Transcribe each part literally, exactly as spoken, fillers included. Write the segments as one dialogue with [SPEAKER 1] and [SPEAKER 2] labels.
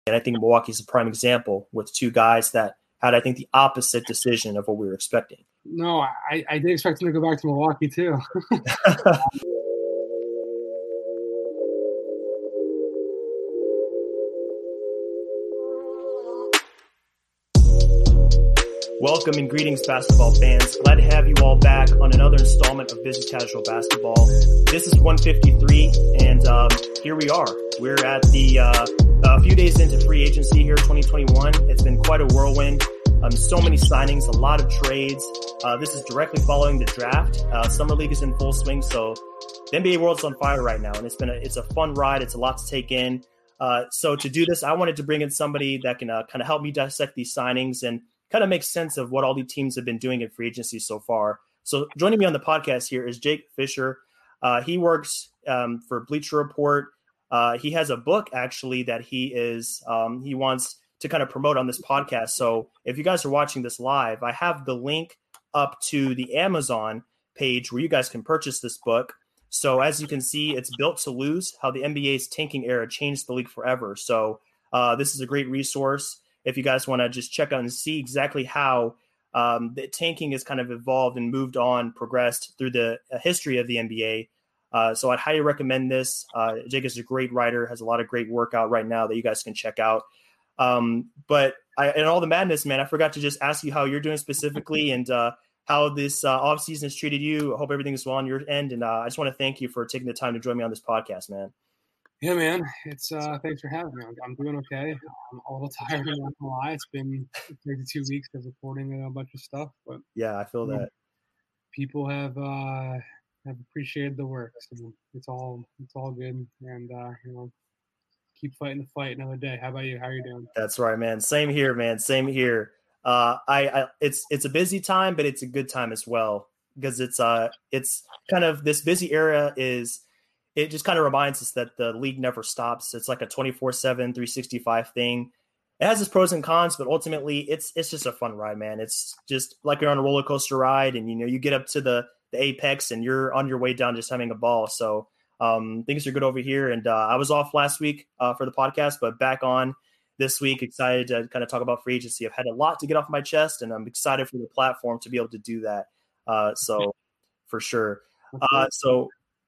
[SPEAKER 1] And I think Milwaukee's a prime example with two guys that had, I think, the opposite decision of what we were expecting.
[SPEAKER 2] No, I, I did expect him to go back to Milwaukee too.
[SPEAKER 1] Welcome and greetings, basketball fans. Glad to have you all back on another installment of Visit Casual Basketball. This is one fifty-three, and um, here we are. We're at the uh, a few days into free agency here, twenty twenty-one. It's been quite a whirlwind. Um, so many signings, a lot of trades. Uh, this is directly following the draft. Uh, Summer League is in full swing, so the N B A world's on fire right now, and it's been a, it's a fun ride. It's a lot to take in. Uh, so to do this, I wanted to bring in somebody that can uh, kind of help me dissect these signings and kind of make sense of what all these teams have been doing in free agency so far. So joining me on the podcast here is Jake Fisher. Uh, he works um, for Bleacher Report. Uh, he has a book actually that he is um, he wants to kind of promote on this podcast. So if you guys are watching this live, I have the link up to the Amazon page where you guys can purchase this book. So as you can see, it's Built to Lose: How the N B A's Tanking Era Changed the League Forever. So uh, this is a great resource if you guys want to just check out and see exactly how um, the tanking has kind of evolved and moved on, progressed through the uh, history of the N B A. Uh, so I'd highly recommend this. Uh, Jake is a great writer, has a lot of great work out right now that you guys can check out. Um, but I, in all the madness, man, I forgot to just ask you how you're doing specifically and uh, how this uh, offseason has treated you. I hope everything is well on your end. And uh, I just want to thank you for taking the time to join me on this podcast, man.
[SPEAKER 2] Yeah, man. It's uh, thanks for having me. I'm, I'm doing okay. I'm a little tired. I'm not gonna lie. It's been thirty-two weeks of recording a bunch of stuff, but
[SPEAKER 1] yeah, I feel that
[SPEAKER 2] people have uh, have appreciated the work. So it's all it's all good, and uh, you know, keep fighting the fight another day. How about you? How are you doing?
[SPEAKER 1] That's right, man. Same here, man. Same here. Uh, I, I it's it's a busy time, but it's a good time as well because it's uh it's kind of this busy era is. It just kind of reminds us that the league never stops. It's like a twenty-four seven, three sixty-five thing. It has its pros and cons, but ultimately it's it's just a fun ride, man. It's just like you're on a roller coaster ride and, you know, you get up to the, the apex and you're on your way down just having a ball. So um, things are good over here. And uh, I was off last week uh, for the podcast, but back on this week, excited to kind of talk about free agency. I've had a lot to get off my chest, and I'm excited for the platform to be able to do that. Uh, so for sure. Uh, so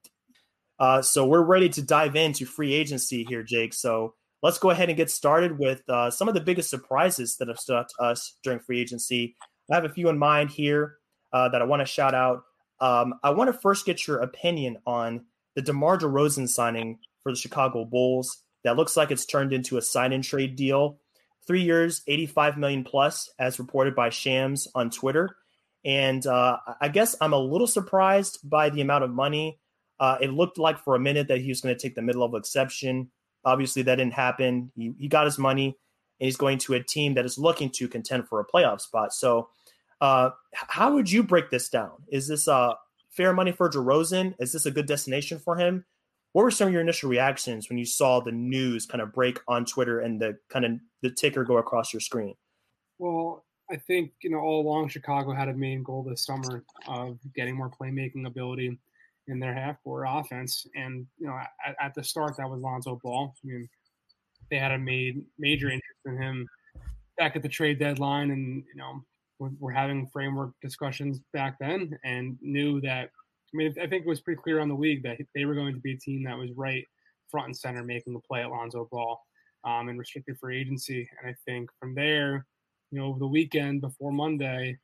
[SPEAKER 1] Uh, so we're ready to dive into free agency here, Jake. So let's go ahead and get started with uh, some of the biggest surprises that have stood out to us during free agency. I have a few in mind here uh, that I want to shout out. Um, I want to first get your opinion on the DeMar DeRozan signing for the Chicago Bulls. That looks like it's turned into a sign-and trade deal. Three years, eighty-five million dollars plus, as reported by Shams on Twitter. And uh, I guess I'm a little surprised by the amount of money. Uh, it looked like for a minute that he was going to take the mid-level exception. Obviously, that didn't happen. He, he got his money, and he's going to a team that is looking to contend for a playoff spot. So uh, how would you break this down? Is this uh, fair money for DeRozan? Is this a good destination for him? What were some of your initial reactions when you saw the news kind of break on Twitter and the kind of the ticker go across your screen?
[SPEAKER 2] Well, I think, you know, all along Chicago had a main goal this summer of getting more playmaking ability in their half-court offense. And, you know, at, at the start, that was Lonzo Ball. I mean, they had a made, major interest in him back at the trade deadline. And, you know, we're, we're having framework discussions back then and knew that, I mean, I think it was pretty clear on the league that they were going to be a team that was right front and center making the play at Lonzo Ball um, and restricted free agency. And I think from there, you know, over the weekend before Monday,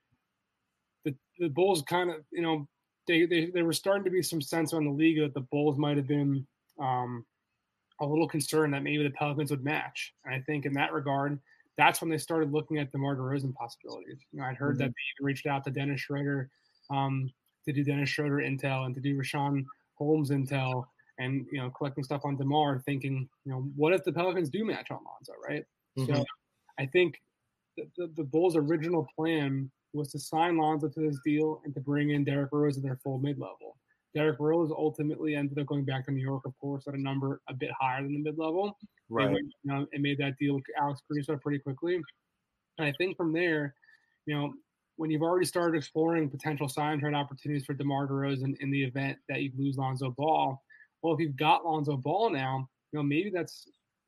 [SPEAKER 2] the, the Bulls kind of, you know, They, they there was starting to be some sense on the league that the Bulls might have been um, a little concerned that maybe the Pelicans would match. And I think in that regard, that's when they started looking at DeMar DeRozan possibilities. You know, I'd heard mm-hmm. that they even reached out to Dennis Schroeder um, to do Dennis Schroeder intel and to do Rashawn Holmes intel and, you know, collecting stuff on DeMar, thinking, you know, what if the Pelicans do match on Lonzo, right? Mm-hmm. So I think the, the, the Bulls' original plan was to sign Lonzo to this deal and to bring in Derrick Rose at their full mid-level. Derrick Rose ultimately ended up going back to New York, of course, at a number a bit higher than the mid-level.
[SPEAKER 1] Right.
[SPEAKER 2] And, you know, and made that deal with Alex Caruso pretty quickly. And I think from there, you know, when you've already started exploring potential sign trade opportunities for DeMar DeRozan in the event that you lose Lonzo Ball, well, if you've got Lonzo Ball now, you know, maybe that's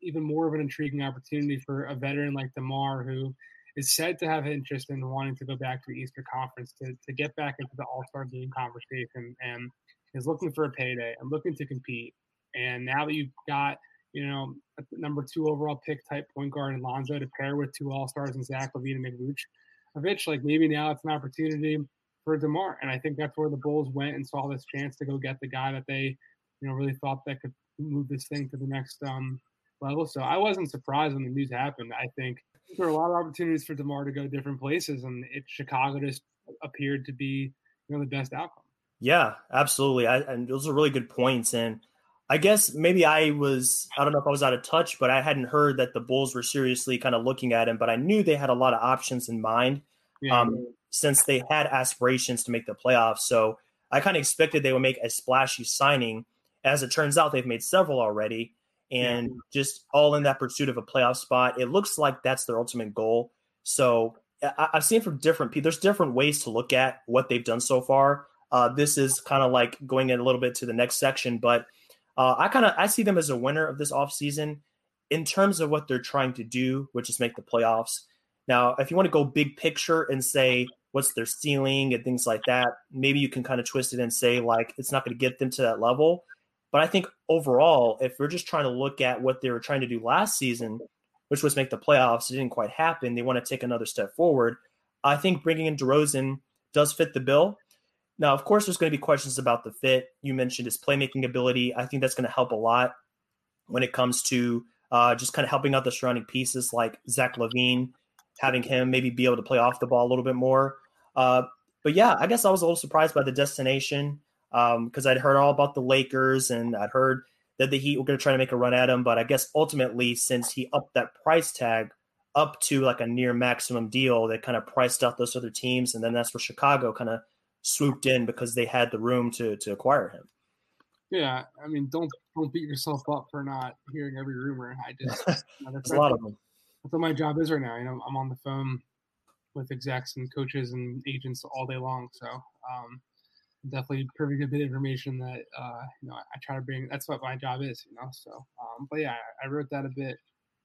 [SPEAKER 2] even more of an intriguing opportunity for a veteran like DeMar, who is said to have interest in wanting to go back to the Eastern Conference to, to get back into the All-Star game conversation, and is looking for a payday and looking to compete. And now that you've got, you know, a number two overall pick type point guard in Lonzo to pair with two All-Stars in Zach LaVine and Vucevic, like maybe now it's an opportunity for DeMar. And I think that's where the Bulls went and saw this chance to go get the guy that they, you know, really thought that could move this thing to the next um, level. So I wasn't surprised when the news happened. I think there are a lot of opportunities for DeMar to go different places, and it, Chicago just appeared to be, you know, the best outcome.
[SPEAKER 1] Yeah, absolutely. I, and those are really good points. And I guess maybe I was, I don't know if I was out of touch, but I hadn't heard that the Bulls were seriously kind of looking at him, but I knew they had a lot of options in mind
[SPEAKER 2] Yeah.
[SPEAKER 1] um, since they had aspirations to make the playoffs. So I kind of expected they would make a splashy signing. As it turns out, they've made several already, and yeah. just all in that pursuit of a playoff spot. It looks like that's their ultimate goal. So I, I've seen from different people, there's different ways to look at what they've done so far. Uh, this is kind of like going in a little bit to the next section, but uh, I kind of I see them as a winner of this offseason in terms of what they're trying to do, which is make the playoffs. Now, if you want to go big picture and say what's their ceiling and things like that, maybe you can kind of twist it and say like it's not going to get them to that level. But I think overall, if we're just trying to look at what they were trying to do last season, which was make the playoffs, it didn't quite happen. They want to take another step forward. I think bringing in DeRozan does fit the bill. Now, of course, there's going to be questions about the fit. You mentioned his playmaking ability. I think that's going to help a lot when it comes to uh, just kind of helping out the surrounding pieces like Zach LaVine, having him maybe be able to play off the ball a little bit more. Uh, but yeah, I guess I was a little surprised by the destination because um, I'd heard all about the Lakers and I'd heard that the Heat were going to try to make a run at him. But I guess ultimately, since he upped that price tag up to like a near maximum deal, that kind of priced out those other teams. And then that's where Chicago kind of swooped in because they had the room to to acquire him.
[SPEAKER 2] Yeah, I mean, don't don't beat yourself up for not hearing every rumor. I just you know,
[SPEAKER 1] that's a lot of them.
[SPEAKER 2] That's what my job is right now. You know, I'm on the phone with execs and coaches and agents all day long. So um, definitely privy to bit information that uh, you know I, I try to bring. That's what my job is. You know, so um, but yeah, I, I wrote that a bit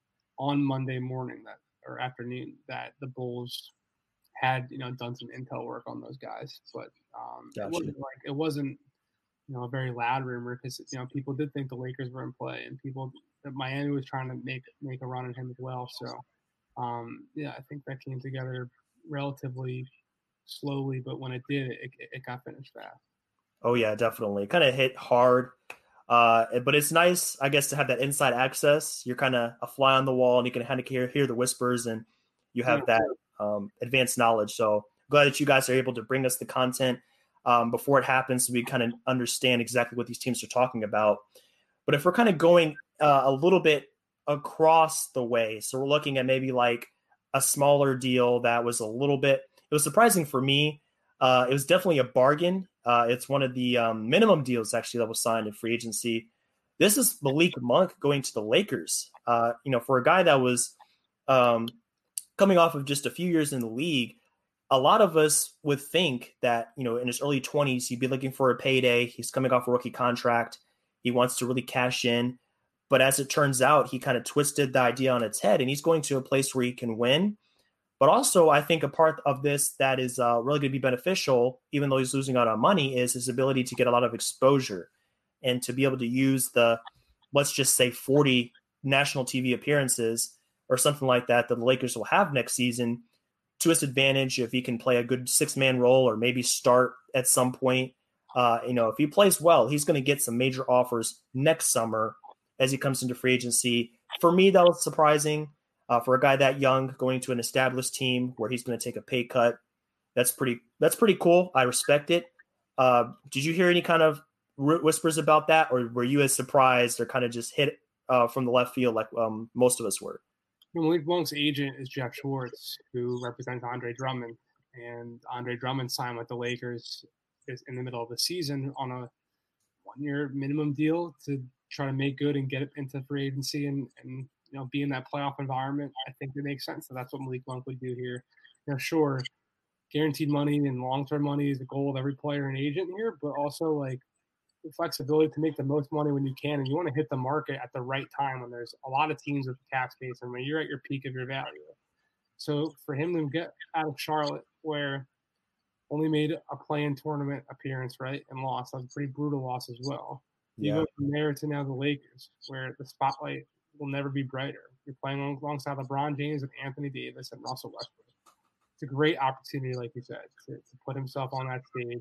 [SPEAKER 2] on Monday morning that or afternoon that the Bulls had, you know, done some intel work on those guys, but um, gotcha. It wasn't like it wasn't, you know, a very loud rumor because you know people did think the Lakers were in play and people that Miami was trying to make make a run at him as well. So um, yeah, I think that came together relatively slowly, but when it did, it, it got finished fast.
[SPEAKER 1] Oh yeah, definitely. Kind of hit hard, uh, but it's nice, I guess, to have that inside access. You're kind of a fly on the wall, and you can kind of hear hear the whispers, and you have yeah. that. Um, advanced knowledge. So glad that you guys are able to bring us the content um, before it happens so we kind of understand exactly what these teams are talking about. But if we're kind of going uh, a little bit across the way, so we're looking at maybe like a smaller deal that was a little bit, it was surprising for me. Uh, it was definitely a bargain. Uh, it's one of the um, minimum deals actually that was signed in free agency. This is Malik Monk going to the Lakers. Uh, you know, for a guy that was um, coming off of just a few years in the league, a lot of us would think that, you know, in his early twenties, he'd be looking for a payday. He's coming off a rookie contract. He wants to really cash in. But as it turns out, he kind of twisted the idea on its head, and he's going to a place where he can win. But also, I think a part of this that is uh, really going to be beneficial, even though he's losing out on money, is his ability to get a lot of exposure and to be able to use the, let's just say, forty national T V appearances or something like that that the Lakers will have next season to his advantage if he can play a good six-man role or maybe start at some point. Uh, you know, if he plays well, he's going to get some major offers next summer as he comes into free agency. For me, that was surprising. Uh, for a guy that young going to an established team where he's going to take a pay cut, that's pretty that's pretty cool. I respect it. Uh, did you hear any kind of whispers about that, or were you as surprised or kind of just hit uh, from the left field like um, most of us were?
[SPEAKER 2] Malik Monk's agent is Jeff Schwartz, who represents Andre Drummond, and Andre Drummond signed with the Lakers in the middle of the season on a one-year minimum deal to try to make good and get it into free agency and, and you know be in that playoff environment. I think it makes sense. So that's what Malik Monk would do here. You know, sure, guaranteed money and long-term money is the goal of every player and agent here, but also like the flexibility to make the most money when you can, and you want to hit the market at the right time when there's a lot of teams with the cap space and when you're at your peak of your value. So for him to get out of Charlotte, where only made a play-in tournament appearance, right, and lost, a pretty brutal loss as well. You
[SPEAKER 1] Yeah.
[SPEAKER 2] go from there to now the Lakers, where the spotlight will never be brighter. You're playing alongside LeBron James and Anthony Davis and Russell Westbrook. It's a great opportunity, like you said, to, to put himself on that stage,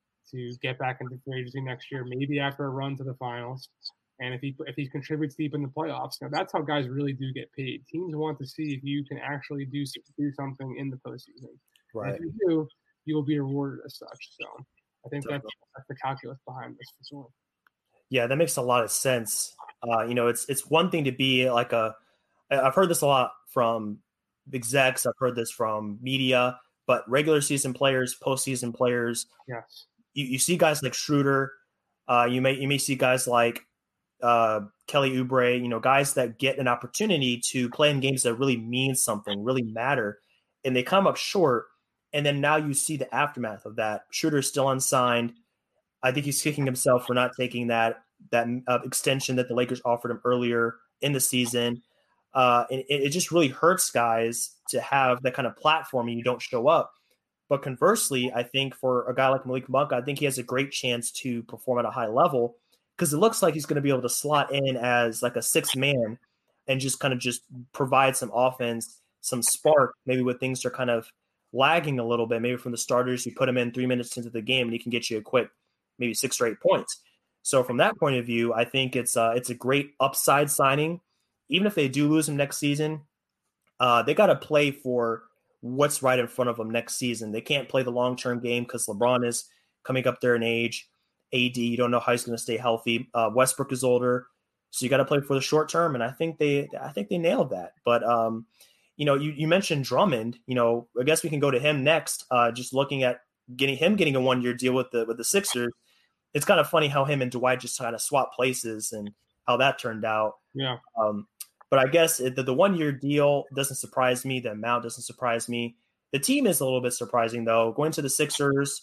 [SPEAKER 2] to get back into free agency next year, maybe after a run to the finals. And if he if he contributes deep in the playoffs, now that's how guys really do get paid. Teams want to see if you can actually do do something in the postseason.
[SPEAKER 1] Right.
[SPEAKER 2] And if you do, you will be rewarded as such. So I think that's, that's the calculus behind this for sure.
[SPEAKER 1] Yeah, that makes a lot of sense. Uh, you know, it's it's one thing to be like a. I've heard this a lot from execs. I've heard this from media, but regular season players, postseason players.
[SPEAKER 2] Yes.
[SPEAKER 1] You, you see guys like Schroeder. Uh, you may you may see guys like uh, Kelly Oubre. You know, guys that get an opportunity to play in games that really mean something, really matter, and they come up short. And then now you see the aftermath of that. Schroeder's still unsigned. I think he's kicking himself for not taking that that uh, extension that the Lakers offered him earlier in the season. Uh, and it, it just really hurts guys to have that kind of platform and you don't show up. But conversely, I think for a guy like Malik Monk, I think he has a great chance to perform at a high level because it looks like he's going to be able to slot in as like a sixth man and just kind of just provide some offense, some spark, maybe when things are kind of lagging a little bit, maybe from the starters, you put him in three minutes into the game and he can get you a quick maybe six or eight points. So from that point of view, I think it's uh, it's a great upside signing. Even if they do lose him next season, uh, they got to play for what's right in front of them next season. They can't play the long-term game because LeBron is coming up there in age. A D, you don't know how he's going to stay healthy. Uh, Westbrook is older, so you got to play for the short term. And I think they, I think they nailed that. But um, you know, you, you mentioned Drummond. You know, I guess we can go to him next. Uh, just looking at getting him getting a one-year deal with the with the Sixers. It's kind of funny how him and Dwight just kind of swap places and how that turned out.
[SPEAKER 2] Yeah.
[SPEAKER 1] Um, but I guess it, the, the one-year deal doesn't surprise me. The amount doesn't surprise me. The team is a little bit surprising, though. Going to the Sixers,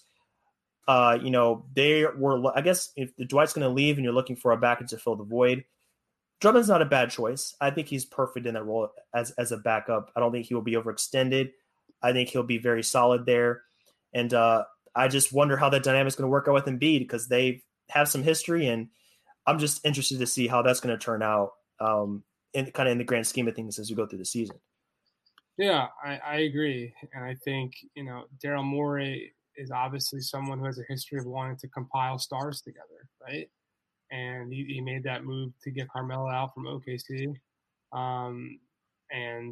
[SPEAKER 1] uh, you know, they were – I guess if the Dwight's going to leave and you're looking for a backup to fill the void, Drummond's not a bad choice. I think he's perfect in that role as, as a backup. I don't think he will be overextended. I think he'll be very solid there. And uh, I just wonder how that dynamic is going to work out with Embiid because they have some history, and I'm just interested to see how that's going to turn out um, in kind of in the grand scheme of things as we go through the season.
[SPEAKER 2] Yeah, I, I agree. And I think, you know, Daryl Morey is obviously someone who has a history of wanting to compile stars together, right? And he, he made that move to get Carmelo out from O K C. Um, and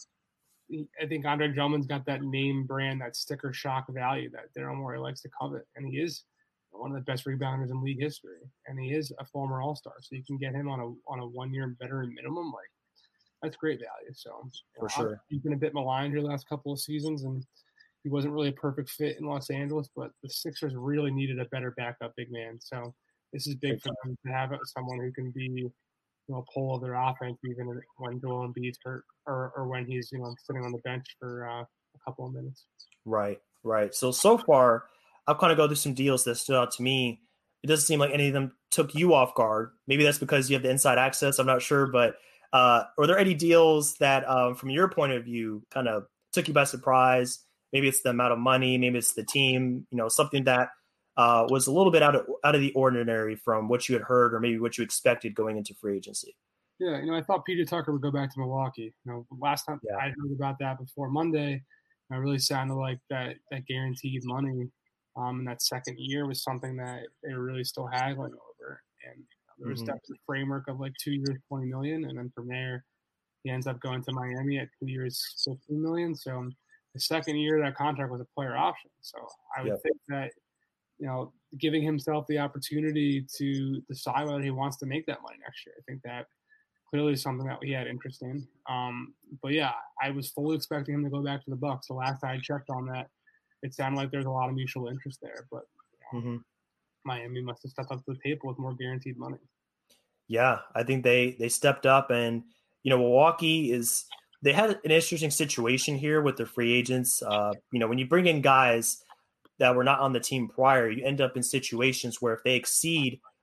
[SPEAKER 2] he, I think Andre Drummond's got that name brand, that sticker shock value that Daryl Morey likes to covet. And he is one of the best rebounders in league history. And he is a former All-Star. So you can get him on a on a one-year veteran minimum. Like, that's great value. So
[SPEAKER 1] For
[SPEAKER 2] know,
[SPEAKER 1] sure.
[SPEAKER 2] He's been a bit maligned here the last couple of seasons, and he wasn't really a perfect fit in Los Angeles, but the Sixers really needed a better backup big man. So this is big for them to have someone who can be, you know, a pole of their offense even when Joel Embiid's hurt or, or when he's, you know, sitting on the bench for uh, a couple of minutes.
[SPEAKER 1] Right, right. So, so far, I'll kind of go through some deals that stood out to me. It doesn't seem like any of them took you off guard. Maybe that's because you have the inside access. I'm not sure, but uh, are there any deals that, um, from your point of view, kind of took you by surprise? Maybe it's the amount of money, maybe it's the team, you know, something that uh, was a little bit out of out of the ordinary from what you had heard or maybe what you expected going into free agency.
[SPEAKER 2] Yeah, you know, I thought P J Tucker would go back to Milwaukee. You know, last time
[SPEAKER 1] Yeah.
[SPEAKER 2] I heard about that before Monday, I really sounded like that that guaranteed money um, in that second year was something that they were really still haggling over. And there was
[SPEAKER 1] Mhm.
[SPEAKER 2] definitely a framework of like two years, twenty million, and then from there, he ends up going to Miami at two years, fifteen million. So the second year of that contract was a player option. So I would
[SPEAKER 1] Yep.
[SPEAKER 2] think that, you know, giving himself the opportunity to decide whether he wants to make that money next year. I think that clearly is something that he had interest in. Um, but yeah, I was fully expecting him to go back to the Bucks. The last I checked on that, it sounded like there's a lot of mutual interest there. But you know,
[SPEAKER 1] Mm-hmm.
[SPEAKER 2] Miami must have stepped up to the table with more guaranteed money.
[SPEAKER 1] Yeah, I think they they stepped up, and you know, Milwaukee is they had an interesting situation here with their free agents. Uh, you know, when you bring in guys that were not on the team prior, you end up in situations where if they exceed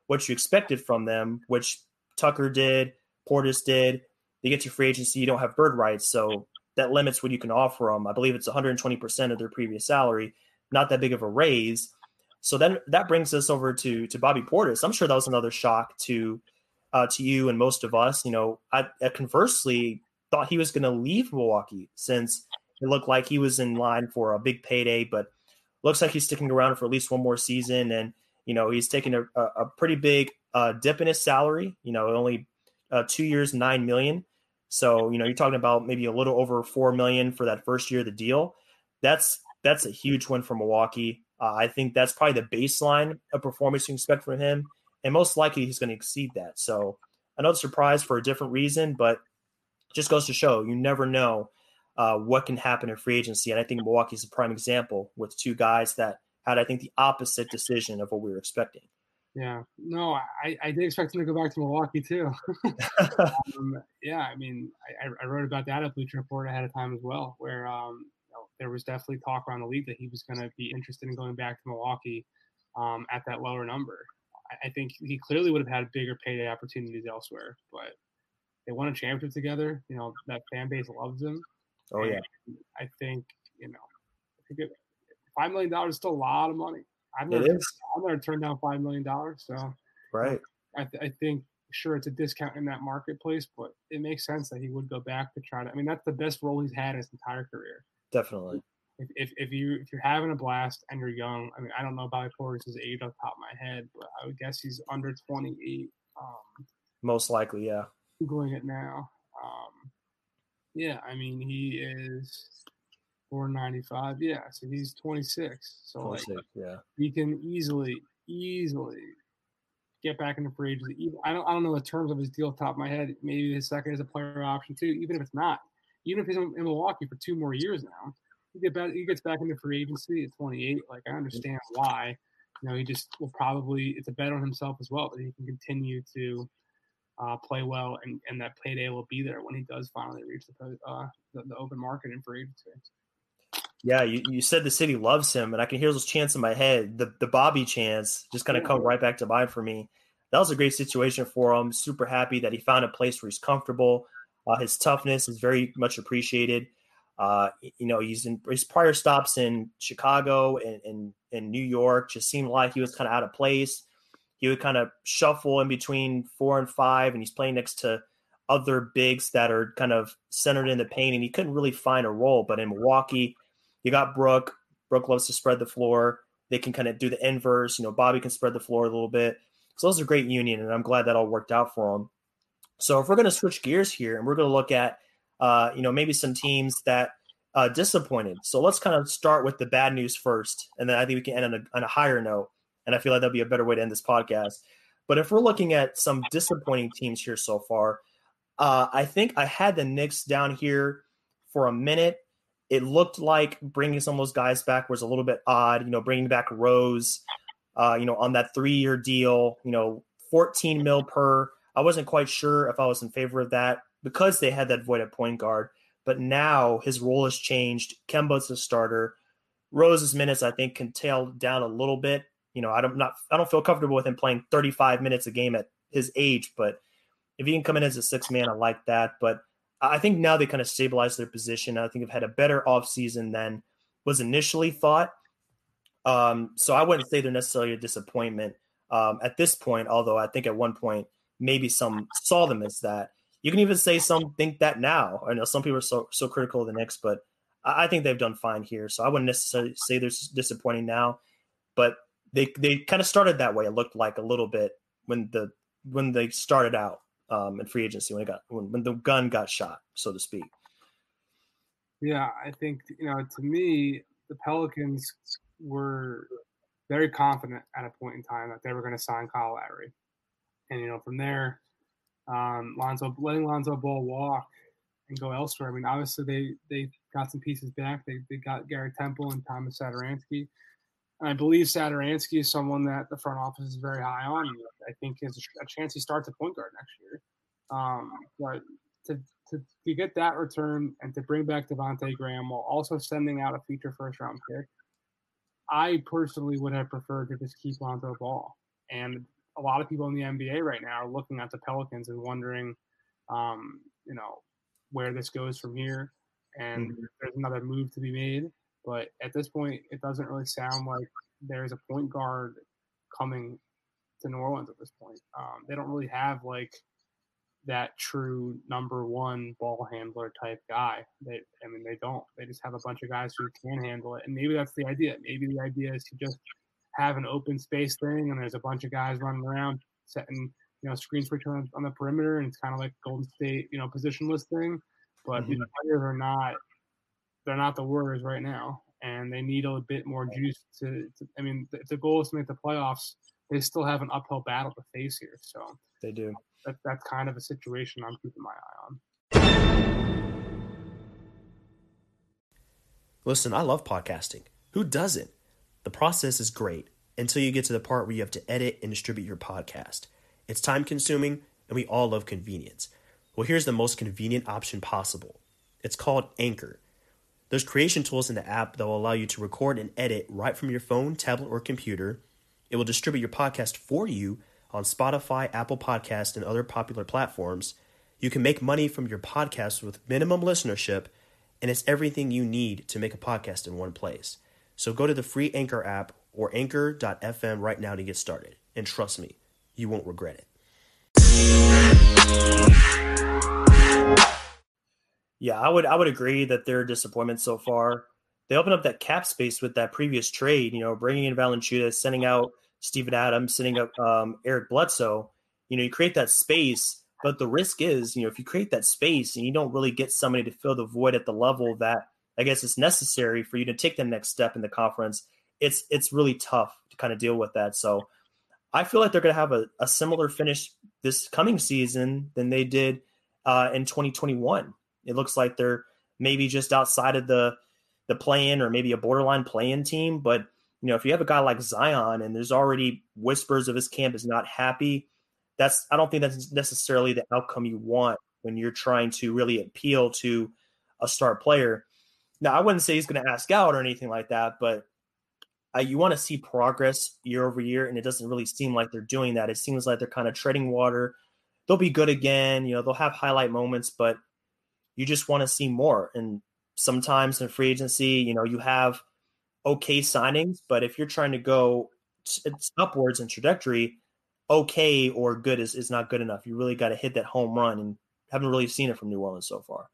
[SPEAKER 1] what you expected from them, which Tucker did, Portis did. They get to free agency, you don't have bird rights, so that limits what you can offer them. I believe it's one hundred twenty percent of their previous salary, not that big of a raise. So then that brings us over to to Bobby Portis. I'm sure that was another shock to uh, to you and most of us. You know, I, I conversely thought he was going to leave Milwaukee since it looked like he was in line for a big payday, but looks like he's sticking around for at least one more season. And, you know, he's taking a, a pretty big uh, dip in his salary, you know, only uh, two years, nine million. So, you know, you're talking about maybe a little over four million for that first year of the deal. That's, that's a huge win for Milwaukee. Uh, I think that's probably the baseline of performance you expect from him. And most likely he's going to exceed that. So another surprise for a different reason, but just goes to show you never know uh, what can happen in free agency. And I think Milwaukee's a prime example with two guys that had, I think, the opposite decision of what we were expecting.
[SPEAKER 2] Yeah, no, I, I did expect him to go back to Milwaukee too. um, yeah, I mean, I, I wrote about that at Bleacher Report ahead of time as well, where um, you know, there was definitely talk around the league that he was going to be interested in going back to Milwaukee um, at that lower number. I, I think he clearly would have had bigger payday opportunities elsewhere, but they won a championship together. You know, that fan base loves him.
[SPEAKER 1] Oh, yeah.
[SPEAKER 2] And I think, you know, I think it, five million dollars is still a lot of money. I've never,
[SPEAKER 1] it is.
[SPEAKER 2] I've never turned down five million dollars. So,
[SPEAKER 1] right.
[SPEAKER 2] I, th- I think, sure, it's a discount in that marketplace, but it makes sense that he would go back to try to. I mean, that's the best role he's had in his entire career.
[SPEAKER 1] Definitely.
[SPEAKER 2] If if, if you if you're having a blast and you're young, I mean, I don't know Bobby Portis' age off the top of my head, but I would guess he's under twenty-eight. Um,
[SPEAKER 1] Most likely, yeah.
[SPEAKER 2] Googling it now. Um, yeah, I mean, he is four ninety-five. Yeah, so he's twenty-six. So
[SPEAKER 1] twenty-six,
[SPEAKER 2] like,
[SPEAKER 1] yeah,
[SPEAKER 2] he can easily, easily get back into free agency. I don't, I don't know the terms of his deal off the top of my head. Maybe his second is a player option too. Even if it's not, even if he's in Milwaukee for two more years now, he get back, he gets back into free agency at twenty-eight. Like, I understand why. You know, he just will probably, it's a bet on himself as well that he can continue to uh, play well, and, and that payday will be there when he does finally reach the uh, the, the open market in free agency.
[SPEAKER 1] Yeah, you, you said the city loves him, and I can hear those chants in my head. The the Bobby chants just kind of yeah. come right back to mind for me. That was a great situation for him. Super happy that he found a place where he's comfortable. Uh, his toughness is very much appreciated. Uh, you know, he's in his prior stops in Chicago and in in New York just seemed like he was kind of out of place. He would kind of shuffle in between four and five, and he's playing next to other bigs that are kind of centered in the paint, and he couldn't really find a role. But in Milwaukee, you got Brooke. Brooke loves to spread the floor. They can kind of do the inverse. You know, Bobby can spread the floor a little bit. So those are great union, and I'm glad that all worked out for him. So if we're going to switch gears here, and we're going to look at, uh, you know, maybe some teams that uh, disappointed. So let's kind of start with the bad news first, and then I think we can end on a, on a higher note. And I feel like that'd be a better way to end this podcast. But if we're looking at some disappointing teams here so far, uh, I think I had the Knicks down here for a minute. It looked like bringing some of those guys back was a little bit odd. You know, bringing back Rose, uh, you know, on that three-year deal, you know, fourteen mil per. I wasn't quite sure if I was in favor of that because they had that void at point guard. But now his role has changed. Kemba's the starter. Rose's minutes, I think, can tail down a little bit. You know, I don't not I don't feel comfortable with him playing thirty-five minutes a game at his age, but if he can come in as a six man, I like that. But I think now they kind of stabilized their position. I think they've had a better offseason than was initially thought. Um, so I wouldn't say they're necessarily a disappointment um, at this point, although I think at one point maybe some saw them as that. You can even say some think that now. I know some people are so so critical of the Knicks, but I, I think they've done fine here. So I wouldn't necessarily say they're disappointing now, but They they kind of started that way. It looked like a little bit when the when they started out um, in free agency when it got when, when the gun got shot, so to speak.
[SPEAKER 2] Yeah, I think you know to me the Pelicans were very confident at a point in time that they were going to sign Kyle Lowry, and you know from there, um, Lonzo letting Lonzo Ball walk and go elsewhere. I mean, obviously they they got some pieces back. They they got Gary Temple and Thomas Satoransky. I believe Satoransky is someone that the front office is very high on. I think he has a chance he starts at point guard next year. Um, but to, to to get that return and to bring back Devontae Graham while also sending out a future first-round pick, I personally would have preferred to just keep Lonzo Ball. And a lot of people in the N B A right now are looking at the Pelicans and wondering, um, you know, where this goes from here. And
[SPEAKER 1] Mhm.
[SPEAKER 2] there's another move to be made. But at this point, it doesn't really sound like there's a point guard coming to New Orleans at this point. Um, they don't really have like that true number one ball handler type guy. They, I mean, they don't. They just have a bunch of guys who can handle it. And maybe that's the idea. Maybe the idea is to just have an open space thing, and there's a bunch of guys running around setting, you know, screens for turns on the perimeter, and it's kind of like Golden State, you know, positionless thing. But these
[SPEAKER 1] Mhm.
[SPEAKER 2] players are not, they're not the Warriors right now, and they need a bit more juice to. to I mean, if the goal is to make the playoffs, they still have an uphill battle to face here. So
[SPEAKER 1] They do.
[SPEAKER 2] that, that's kind of a situation I'm keeping my eye on.
[SPEAKER 3] Listen, I love podcasting. Who doesn't? The process is great until you get to the part where you have to edit and distribute your podcast. It's time consuming, and we all love convenience. Well, here's the most convenient option possible. It's called Anchor. There's creation tools in the app that will allow you to record and edit right from your phone, tablet, or computer. It will distribute your podcast for you on Spotify, Apple Podcasts, and other popular platforms. You can make money from your podcast with minimum listenership, and it's everything you need to make a podcast in one place. So go to the free Anchor app or anchor dot f m right now to get started. And trust me, you won't regret it.
[SPEAKER 1] Yeah, I would I would agree that they're a disappointment so far. They opened up that cap space with that previous trade, you know, bringing in Valanciunas, sending out Steven Adams, sending up um, Eric Bledsoe. You know, you create that space, but the risk is, you know, if you create that space and you don't really get somebody to fill the void at the level that I guess is necessary for you to take the next step in the conference, it's it's really tough to kind of deal with that. So I feel like they're going to have a, a similar finish this coming season than they did uh, in twenty twenty-one. It looks like they're maybe just outside of the the play-in or maybe a borderline play-in team. But you know, if you have a guy like Zion and there's already whispers of his camp is not happy, that's I don't think that's necessarily the outcome you want when you're trying to really appeal to a star player. Now, I wouldn't say he's going to ask out or anything like that, but uh, you want to see progress year over year, and it doesn't really seem like they're doing that. It seems like they're kind of treading water. They'll be good again. You know, they'll have highlight moments, but you just want to see more. And sometimes in free agency, you know, you have okay signings, but if you're trying to go it's upwards in trajectory, okay or good is, is not good enough. You really got to hit that home run, and haven't really seen it from New Orleans so far.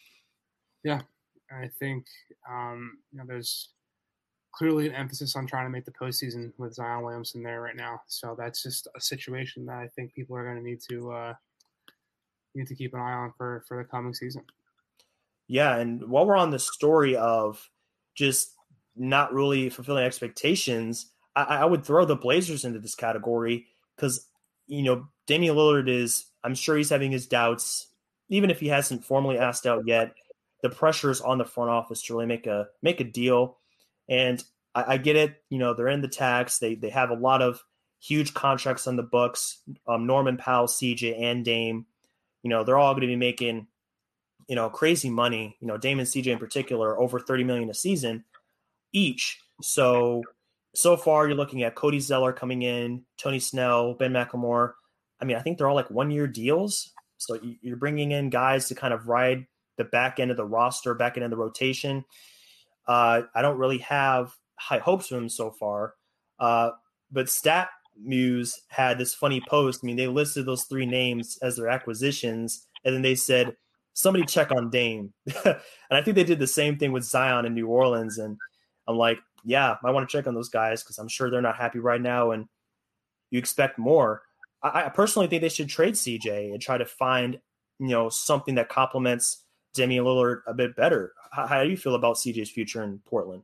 [SPEAKER 2] Yeah, I think um, you know there's clearly an emphasis on trying to make the postseason with Zion Williamson there right now. So that's just a situation that I think people are going to need to uh, need to keep an eye on for for the coming season.
[SPEAKER 1] Yeah, and while we're on the story of just not really fulfilling expectations, I, I would throw the Blazers into this category because, you know, Damian Lillard is, I'm sure he's having his doubts, even if he hasn't formally asked out yet. The pressure is on the front office to really make a make a deal. And I, I get it. You know, they're in the tax. They they have a lot of huge contracts on the books. Um, Norman Powell, C J, and Dame. You know, they're all going to be making, you know, crazy money. You know, Dame and C J in particular, over thirty million dollars a season each. So, so far you're looking at Cody Zeller coming in, Tony Snell, Ben McLemore. I mean, I think they're all like one-year deals. So you're bringing in guys to kind of ride the back end of the roster, back end of the rotation. Uh, I don't really have high hopes for them so far. Uh, but Stat Muse had this funny post. I mean, they listed those three names as their acquisitions, and then they said, somebody check on Dame. And I think they did the same thing with Zion in New Orleans. And I'm like, yeah, I want to check on those guys because I'm sure they're not happy right now, and you expect more. I, I personally think they should trade C J and try to find, you know, something that complements Damian Lillard a bit better. How, how do you feel about C J's future in Portland?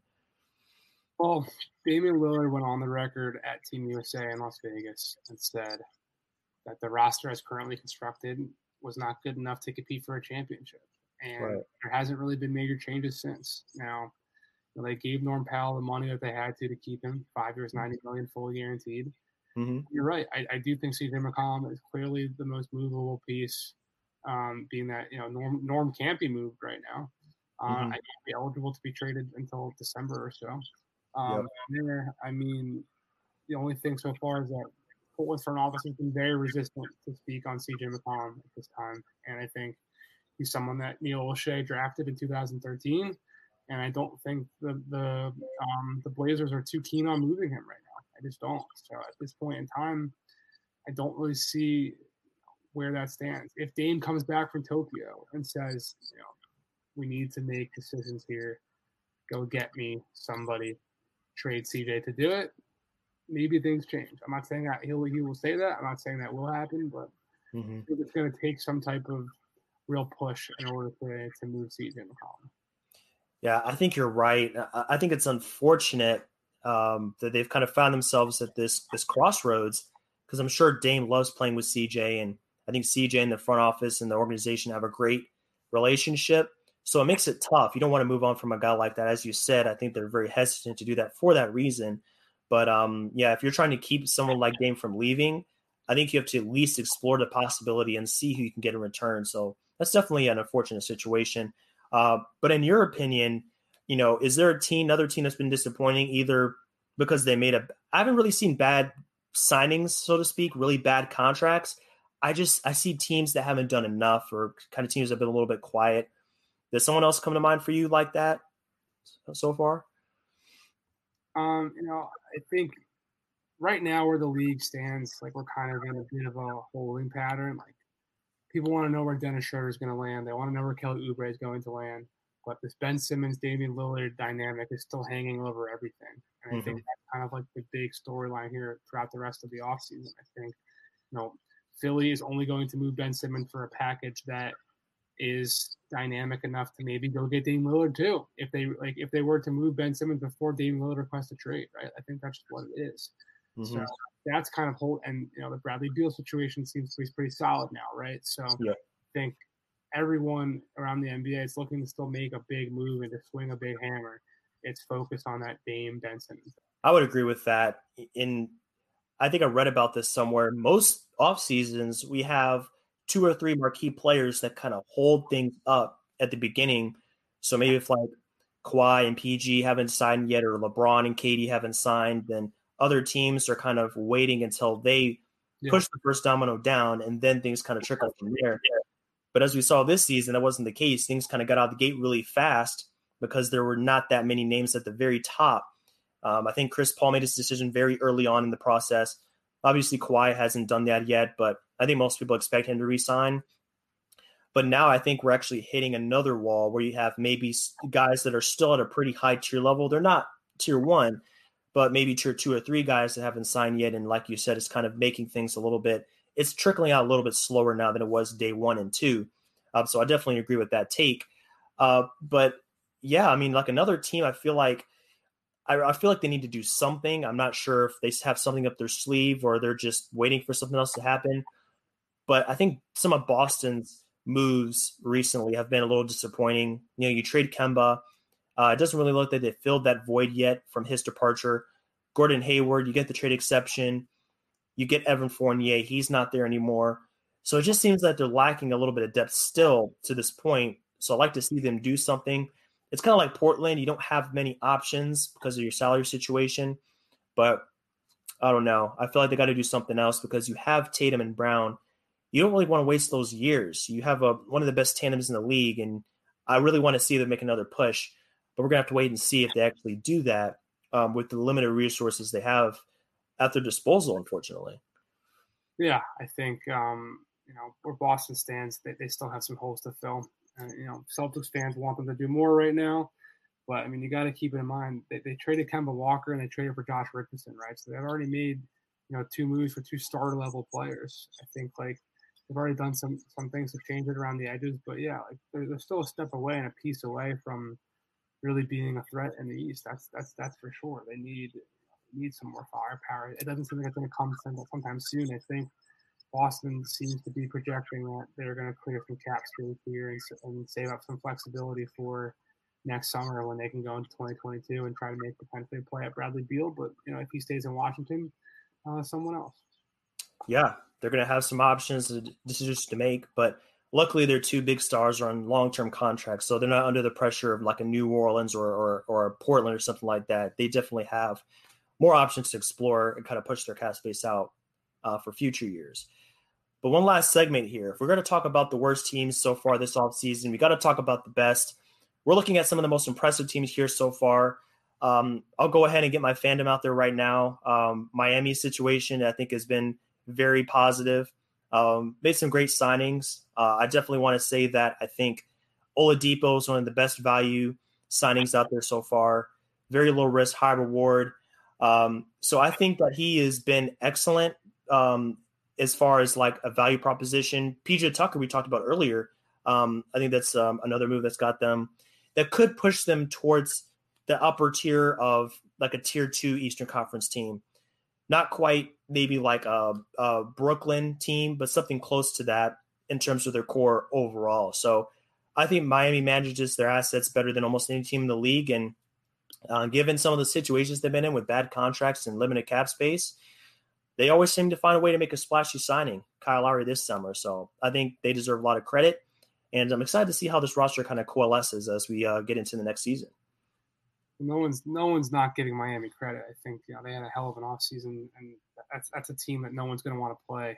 [SPEAKER 2] Well, Damian Lillard went on the record at Team U S A in Las Vegas and said that the roster as currently constructed was not good enough to compete for a championship. And
[SPEAKER 1] Right.
[SPEAKER 2] there hasn't really been major changes since. Now, you know, they gave Norm Powell the money that they had to to keep him, five years, ninety million dollars fully guaranteed.
[SPEAKER 1] Mm-hmm.
[SPEAKER 2] You're right. I, I do think C J McCollum is clearly the most movable piece, um, being that, you know, Norm, Norm can't be moved right now. Uh,
[SPEAKER 1] Mm-hmm.
[SPEAKER 2] I can't be eligible to be traded until December or so. Um,
[SPEAKER 1] Yep.
[SPEAKER 2] There, I mean, the only thing so far is that Portland's front office has been very resistant to speak on C J McCollum at this time, and I think he's someone that Neil O'Shea drafted in two thousand thirteen, and I don't think the the um, the Blazers are too keen on moving him right now. I just don't. So at this point in time, I don't really see where that stands. If Dame comes back from Tokyo and says, you know, we need to make decisions here, go get me somebody, trade C J to do it, maybe things change. I'm not saying that he'll he will say that. I'm not saying that will happen, but mm-hmm. I think it's going to take some type of real push in order to, to move C J McCollum.
[SPEAKER 1] Yeah, I think you're right. I think it's unfortunate um, that they've kind of found themselves at this this crossroads, because I'm sure Dame loves playing with C J, and I think C J and the front office and the organization have a great relationship. So it makes it tough. You don't want to move on from a guy like that. As you said, I think they're very hesitant to do that for that reason. But um, yeah, if you're trying to keep someone like Dame from leaving, I think you have to at least explore the possibility and see who you can get in return. So that's definitely an unfortunate situation. Uh, but in your opinion, you know, is there a team, another team that's been disappointing either because they made a – I haven't really seen bad signings, so to speak, really bad contracts. I just – I see teams that haven't done enough, or kind of teams that have been a little bit quiet. Does someone else come to mind for you like that so far?
[SPEAKER 2] Um, you know, I think right now where the league stands, like we're kind of in a bit of a holding pattern. Like people want to know where Dennis Schroeder is going to land. They want to know where Kelly Oubre is going to land. But this Ben Simmons, Damian Lillard dynamic is still hanging over everything. And I mm-hmm. think that's kind of like the big storyline here throughout the rest of the offseason. I think, you know, Philly is only going to move Ben Simmons for a package that is dynamic enough to maybe go get Damian Lillard too. If they like, if they were to move Ben Simmons before Damian Lillard requests a trade, right? I think that's what it is. Mm-hmm. So that's kind of whole. And you know, the Bradley Beal situation seems to be pretty solid now, right? So yeah. I think everyone around the N B A is looking to still make a big move and to swing a big hammer. It's focused on that Dame Ben Simmons.
[SPEAKER 1] I would agree with that. In I think I read about this somewhere. Most off seasons we have two or three marquee players that kind of hold things up at the beginning. So maybe if like Kawhi and P G haven't signed yet, or LeBron and K D haven't signed, then other teams are kind of waiting until they yeah. push the first domino down, and then things kind of trickle from there. But as we saw this season, that wasn't the case. Things kind of got out of the gate really fast because there were not that many names at the very top. Um, I think Chris Paul made his decision very early on in the process. Obviously, Kawhi hasn't done that yet, but I think most people expect him to resign. But now I think we're actually hitting another wall where you have maybe guys that are still at a pretty high tier level. They're not tier one, but maybe tier two or three guys that haven't signed yet. And like you said, it's kind of making things a little bit – it's trickling out a little bit slower now than it was day one and two. Um, so I definitely agree with that take. Uh, but, yeah, I mean, like another team, I feel like – I, I feel like they need to do something. I'm not sure if they have something up their sleeve or they're just waiting for something else to happen. But I think some of Boston's moves recently have been a little disappointing. You know, you trade Kemba. Uh, it doesn't really look like they filled that void yet from his departure. Gordon Hayward, you get the trade exception. You get Evan Fournier. He's not there anymore. So it just seems that they're lacking a little bit of depth still to this point. So I'd like to see them do something. It's kind of like Portland. You don't have many options because of your salary situation. But I don't know. I feel like they got to do something else because you have Tatum and Brown. You don't really want to waste those years. You have a, one of the best tandems in the league, and I really want to see them make another push. But we're going to have to wait and see if they actually do that um, with the limited resources they have at their disposal, unfortunately.
[SPEAKER 2] Yeah, I think, um, you know, where Boston stands, they, they still have some holes to fill. And, you know, Celtics fans want them to do more right now. But, I mean, you got to keep it in mind. They, they traded Kemba Walker and they traded for Josh Richardson, right? So they've already made, you know, two moves for two starter-level players. I think, like, they've already done some some things to change it around the edges. But, yeah, like they're, they're still a step away and a piece away from really being a threat in the East. That's that's that's for sure. They need need some more firepower. It doesn't seem like it's going to come sometime soon. I think Boston seems to be projecting that they're going to clear some cap space here and, and save up some flexibility for next summer when they can go into twenty twenty-two and try to make potentially a play at Bradley Beal. But, you know, if he stays in Washington, uh, someone else.
[SPEAKER 1] Yeah, they're going to have some options, decisions to make. But luckily, their two big stars are on long-term contracts, so they're not under the pressure of like a New Orleans or, or, or a Portland or something like that. They definitely have more options to explore and kind of push their cap space out. uh, for future years. But one last segment here. If we're going to talk about the worst teams so far this offseason, we got to talk about the best. We're looking at some of the most impressive teams here so far. Um, I'll go ahead and get my fandom out there right now. Um, Miami's situation, I think, has been very positive. Um, made some great signings. Uh, I definitely want to say that I think Oladipo is one of the best value signings out there so far. Very low risk, high reward. Um, so I think that he has been excellent um, as far as like a value proposition. P J Tucker, we talked about earlier. Um, I think that's um, another move that's got them that could push them towards the upper tier of like a tier two Eastern Conference team. Not quite maybe like a, a Brooklyn team, but something close to that in terms of their core overall. So I think Miami manages their assets better than almost any team in the league. And uh, given some of the situations they've been in with bad contracts and limited cap space, they always seem to find a way to make a splashy signing, Kyle Lowry this summer. So I think they deserve a lot of credit. And I'm excited to see how this roster kind of coalesces as we uh, get into the next season.
[SPEAKER 2] No one's no one's not giving Miami credit. I think you know they had a hell of an offseason, and that's that's a team that no one's going to want to play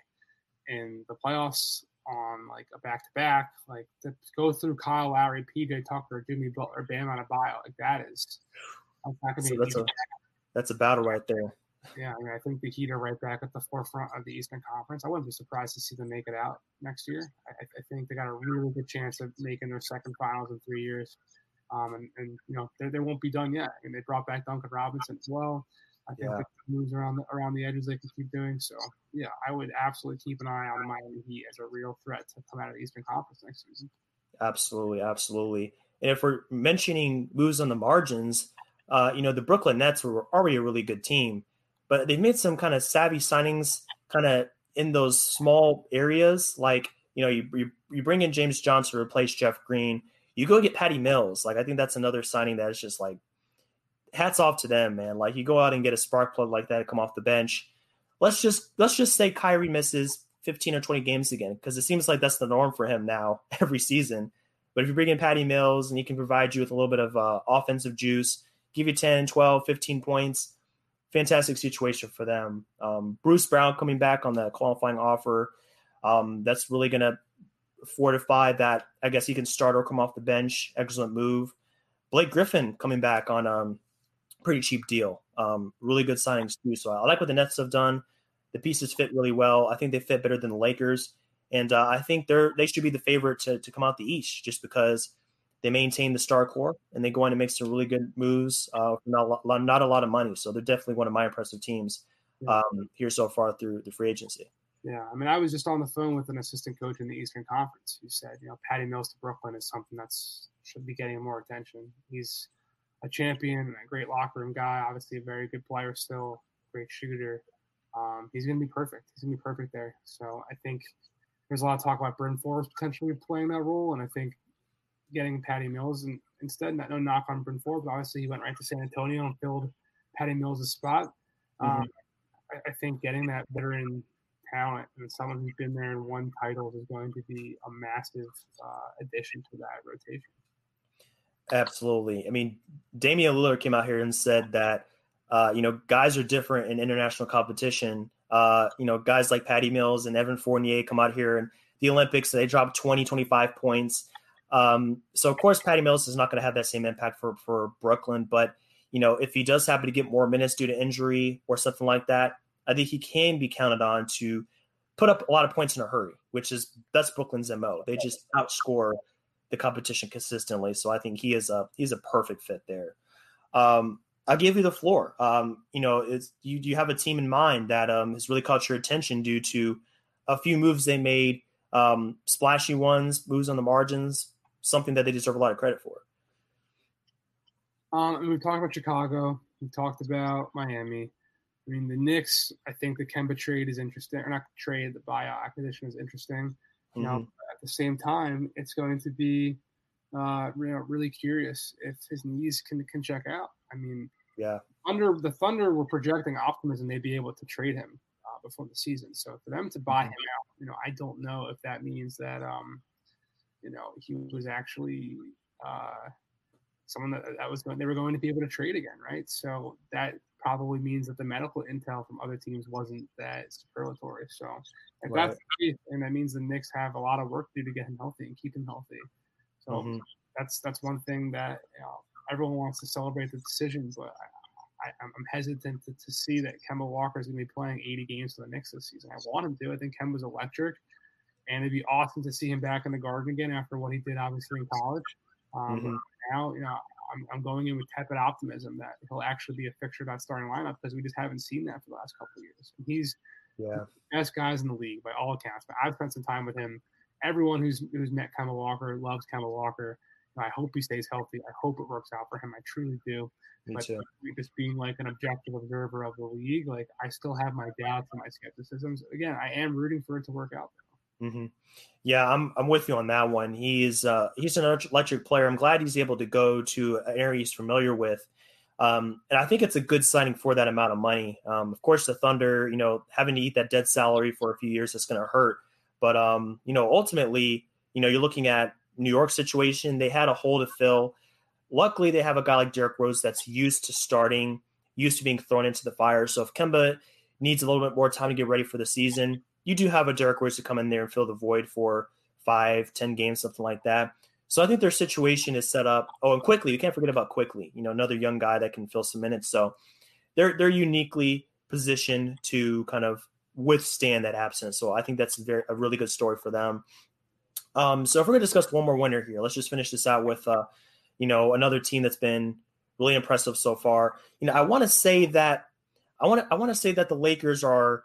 [SPEAKER 2] in the playoffs on like a back to back. Like to go through Kyle Lowry, P J Tucker, Jimmy Butler, Bam Adebayo, like that is that's not going to
[SPEAKER 1] So
[SPEAKER 2] be
[SPEAKER 1] that's a that's a battle right there.
[SPEAKER 2] Yeah, I mean, I think the Heat are right back at the forefront of the Eastern Conference. I wouldn't be surprised to see them make it out next year. I, I think they got a really good chance of making their second finals in three years. Um, and, and, you know, they, they won't be done yet. And they brought back Duncan Robinson as well. I think
[SPEAKER 1] Yeah.
[SPEAKER 2] the moves around the, around the edges they can keep doing. So, yeah, I would absolutely keep an eye on the Miami Heat as a real threat to come out of the Eastern Conference next season.
[SPEAKER 1] Absolutely, absolutely. And if we're mentioning moves on the margins, uh, you know, the Brooklyn Nets were already a really good team, but they've made some kind of savvy signings kind of in those small areas. Like, you know, you, you, you bring in James Johnson to replace Jeff Green. You go get Patty Mills. Like, I think that's another signing that is just like, hats off to them, man. Like, you go out and get a spark plug like that to come off the bench. Let's just let's just say Kyrie misses fifteen or twenty games again, because it seems like that's the norm for him now every season. But if you bring in Patty Mills and he can provide you with a little bit of uh, offensive juice, give you ten, twelve, fifteen points, fantastic situation for them. Um, Bruce Brown coming back on the qualifying offer. Um, that's really going to fortify that. I guess he can start or come off the bench. Excellent move. Blake Griffin coming back on a um, pretty cheap deal. Um, really good signings too. So I like what the Nets have done. The pieces fit really well. I think they fit better than the Lakers. And uh, I think they're they should be the favorite to, to come out the East just because they maintain the star core and they go in and make some really good moves uh, for not, a lot, not a lot of money. So they're definitely one of my impressive teams um, here so far through the free agency.
[SPEAKER 2] Yeah, I mean, I was just on the phone with an assistant coach in the Eastern Conference who said, you know, Patty Mills to Brooklyn is something that's should be getting more attention. He's a champion and a great locker room guy, obviously a very good player still, great shooter. Um, he's going to be perfect. He's going to be perfect there. So I think there's a lot of talk about Bryn Forbes potentially playing that role, and I think getting Patty Mills and instead, not, no knock on Bryn Forbes. Obviously, he went right to San Antonio and filled Patty Mills' spot.
[SPEAKER 1] Mm-hmm.
[SPEAKER 2] Um, I, I think getting that veteran talent and someone who's been there and won titles is going to be a massive uh, addition to that rotation.
[SPEAKER 1] Absolutely. I mean, Damian Lillard came out here and said that, uh, you know, guys are different in international competition. Uh, you know, guys like Patty Mills and Evan Fournier come out here in the Olympics. They drop twenty, twenty-five points. Um, so, of course, Patty Mills is not going to have that same impact for, for Brooklyn. But, you know, if he does happen to get more minutes due to injury or something like that, I think he can be counted on to put up a lot of points in a hurry, which is that's Brooklyn's M O. They just outscore the competition consistently. So I think he is a he's a perfect fit there. Um, I'll give you the floor. Um, you know, it's, you you have a team in mind that um, has really caught your attention due to a few moves they made, um, splashy ones, moves on the margins, something that they deserve a lot of credit for.
[SPEAKER 2] Um, and we've talked about Chicago. We've talked about Miami. I mean, the Knicks, I think the Kemba trade is interesting. Or not trade, the buyout acquisition is interesting. You know, mm-hmm. At the same time, it's going to be uh, you know, really curious if his knees can can check out. I mean,
[SPEAKER 1] yeah,
[SPEAKER 2] under the Thunder were projecting optimism they'd be able to trade him uh, before the season. So for them to buy mm-hmm. him out, you know, I don't know if that means that um, you know, he was actually uh, someone that, that was going. They were going to be able to trade again, right? So that probably means that the medical intel from other teams wasn't that superlatory. So if
[SPEAKER 1] Right.
[SPEAKER 2] that's the case, and that means the Knicks have a lot of work to do to get him healthy and keep him healthy. So
[SPEAKER 1] Mm-hmm.
[SPEAKER 2] that's that's one thing that you know, everyone wants to celebrate the decision, but I, I, I'm hesitant to, to see that Kemba Walker is going to be playing eighty games for the Knicks this season. I want him to. I think Kemba's electric, and it'd be awesome to see him back in the Garden again after what he did, obviously, in college. Um,
[SPEAKER 1] Mm-hmm.
[SPEAKER 2] Now, you know, I'm, I'm going in with tepid optimism that he'll actually be a fixture of that starting lineup because we just haven't seen that for the last couple of years. And he's
[SPEAKER 1] Yeah.
[SPEAKER 2] one of the best guys in the league by all accounts. But I've spent some time with him. Everyone who's who's met Kemba Walker loves Kemba Walker. I hope he stays healthy. I hope it works out for him. I truly do.
[SPEAKER 1] Me
[SPEAKER 2] but
[SPEAKER 1] too.
[SPEAKER 2] Just being like an objective observer of the league, like I still have my doubts and my skepticisms. Again, I am rooting for it to work out.
[SPEAKER 1] Mm-hmm. Yeah, I'm I'm with you on that one. He's uh, he's an electric player. I'm glad he's able to go to an area he's familiar with, um, and I think it's a good signing for that amount of money. Um, of course, the Thunder, you know, having to eat that dead salary for a few years is going to hurt. But um, you know, ultimately, you know, you're looking at New York situation. They had a hole to fill. Luckily, they have a guy like Derrick Rose that's used to starting, used to being thrown into the fire. So if Kemba needs a little bit more time to get ready for the season, you do have a Derrick Rose to come in there and fill the void for five, ten games, something like that. So I think their situation is set up. Oh, and Quickly, we can't forget about Quickly, you know, another young guy that can fill some minutes. So they're they're uniquely positioned to kind of withstand that absence. So I think that's very, a really good story for them. Um, so if we're going to discuss one more winner here, let's just finish this out with, uh, you know, another team that's been really impressive so far. You know, I want to say that I want to I want to say that the Lakers are.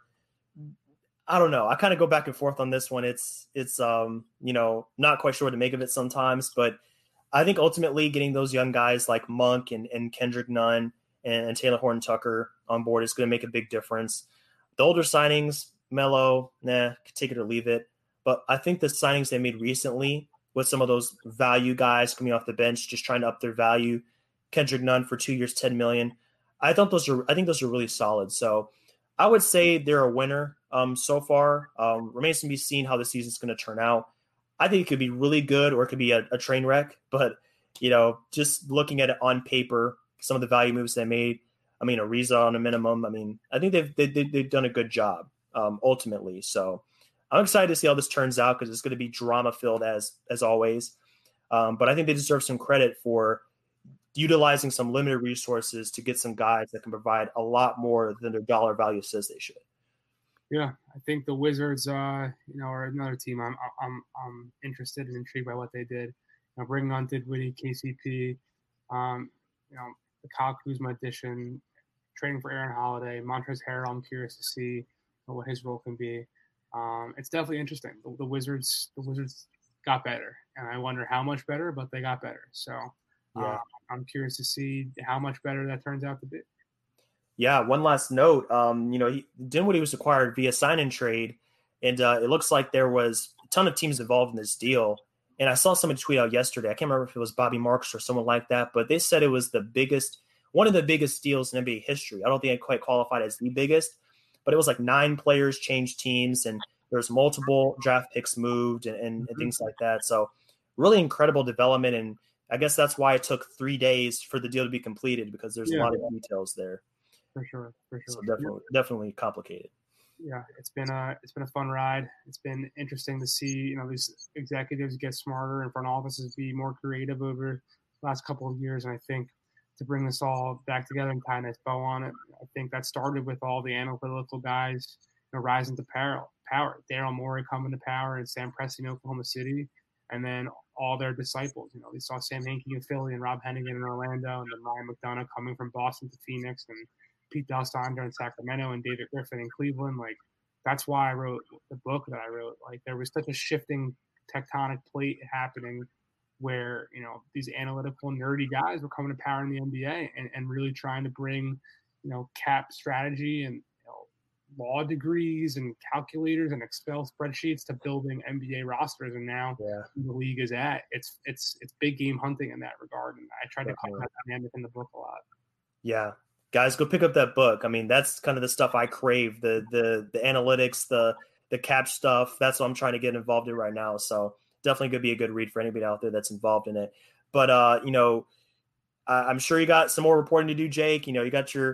[SPEAKER 1] I don't know. I kind of go back and forth on this one. It's, it's, um, you know, not quite sure what to make of it sometimes, but I think ultimately getting those young guys like Monk and, and Kendrick Nunn and, and Taylor Horton Tucker on board is going to make a big difference. The older signings, Melo, nah, take it or leave it. But I think the signings they made recently with some of those value guys coming off the bench, just trying to up their value, Kendrick Nunn for two years, ten million dollars. I thought those are, I think those are really solid. So I would say they're a winner um, so far. Um, remains to be seen how the season's going to turn out. I think it could be really good or it could be a, a train wreck. But, you know, just looking at it on paper, some of the value moves they made, I mean, Ariza on a minimum. I mean, I think they've they, they, they've done a good job um, ultimately. So I'm excited to see how this turns out because it's going to be drama-filled as as always. Um, but I think they deserve some credit for utilizing some limited resources to get some guys that can provide a lot more than their dollar value says they should.
[SPEAKER 2] Yeah, I think the Wizards, uh, you know, are another team I'm I'm I'm interested and intrigued by what they did. You know, bringing on Dinwiddie, K C P, um, you know, the Kyle Kuzma addition, trading for Aaron Holiday, Montrezl Harrell. I'm curious to see what his role can be. Um, it's definitely interesting. The, the Wizards, the Wizards got better, and I wonder how much better, but they got better. So.
[SPEAKER 1] Yeah.
[SPEAKER 2] Uh, I'm curious to see how much better that turns out to be.
[SPEAKER 1] Yeah, one last note. Um, you know, he, Dinwiddie was acquired via sign and trade, and uh, it looks like there was a ton of teams involved in this deal. And I saw somebody tweet out yesterday. I can't remember if it was Bobby Marks or someone like that, but they said it was the biggest, one of the biggest deals in N B A history. I don't think it quite qualified as the biggest, but it was like nine players changed teams, and there's multiple draft picks moved and, and, and things like that. So really incredible development, and I guess that's why it took three days for the deal to be completed because there's
[SPEAKER 2] Yeah.
[SPEAKER 1] a lot of details there.
[SPEAKER 2] For sure, for sure.
[SPEAKER 1] So definitely, definitely complicated.
[SPEAKER 2] Yeah, it's been a it's been a fun ride. It's been interesting to see, you know, these executives get smarter and front offices be more creative over the last couple of years. And I think to bring this all back together and tie a nice bow on it, I think that started with all the analytical guys, you know, rising to power. Power. Daryl Morey coming to power and Sam Presti in Oklahoma City, and then all their disciples. You know, we saw Sam Hinkie in Philly and Rob Hennigan in Orlando, and then Ryan McDonough coming from Boston to Phoenix, and Pete D'Alessandro in Sacramento, and David Griffin in Cleveland. Like, that's why I wrote the book that I wrote. Like, there was such a shifting tectonic plate happening where, you know, these analytical, nerdy guys were coming to power in the N B A and, and really trying to bring, you know, cap strategy and, you know, law degrees and calculators and Excel spreadsheets to building N B A rosters. And now
[SPEAKER 1] Yeah.
[SPEAKER 2] the league is at, it's, it's, it's big game hunting in that regard. And I tried
[SPEAKER 1] Definitely.
[SPEAKER 2] to cover that dynamic in the book a lot.
[SPEAKER 1] Yeah. Guys, go pick up that book. I mean, that's kind of the stuff I crave, the the the analytics, the the cap stuff. That's what I'm trying to get involved in right now. So definitely going to be a good read for anybody out there that's involved in it. But, uh, you know, I, I'm sure you got some more reporting to do, Jake. You know, you got your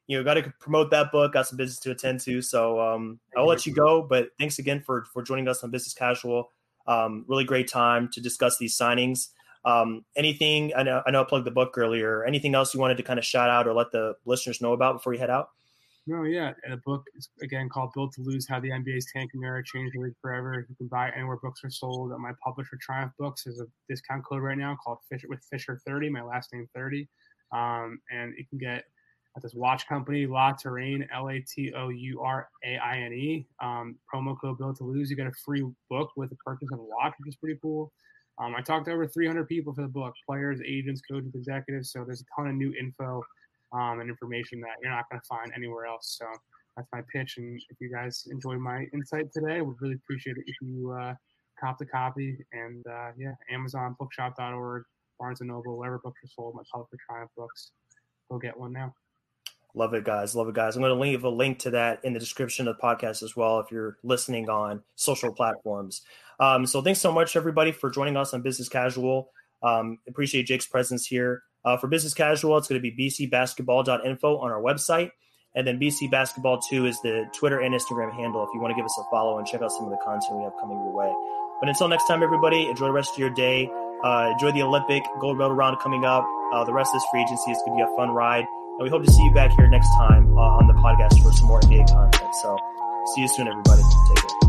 [SPEAKER 1] you know, got to promote that book. Got some business to attend to. So um, I'll let you go. But thanks again for for joining us on Business Casual. Um, really great time to discuss these signings. Um, anything, I know, I know I plugged the book earlier. Anything else you wanted to kind of shout out or let the listeners know about before you head out?
[SPEAKER 2] No, yeah. And the book is, again, called Built to Lose, How the N B A's Tanking Era Changed the League Forever. You can buy it anywhere books are sold. My publisher, Triumph Books, is a discount code right now called Fisher with Fisher thirty, my last name thirty. Um, and you can get at this watch company, La Touraine, L A T O U R A I N E. Um, promo code Built to Lose. You get a free book with the purchase of a watch, which is pretty cool. Um, I talked to over three hundred people for the book, players, agents, coaches, executives. So there's a ton of new info um, and information that you're not going to find anywhere else. So that's my pitch. And if you guys enjoyed my insight today, I would really appreciate it if you uh, cop the copy. And uh, yeah, Amazon, bookshop dot org, Barnes and Noble, wherever books are sold, my publisher, Triumph Books. Go get one now.
[SPEAKER 1] Love it, guys. Love it, guys. I'm going to leave a link to that in the description of the podcast as well if you're listening on social platforms. Um, so thanks so much, everybody, for joining us on Business Casual. Um, appreciate Jake's presence here. Uh, for Business Casual, it's going to be b c basketball dot info on our website. And then B C Basketball two is the Twitter and Instagram handle if you want to give us a follow and check out some of the content we have coming your way. But until next time, everybody, enjoy the rest of your day. Uh, enjoy the Olympic gold medal round coming up. Uh, the rest of this free agency is going to be a fun ride. And we hope to see you back here next time uh, on the podcast for some more N B A content. So see you soon, everybody. Take care.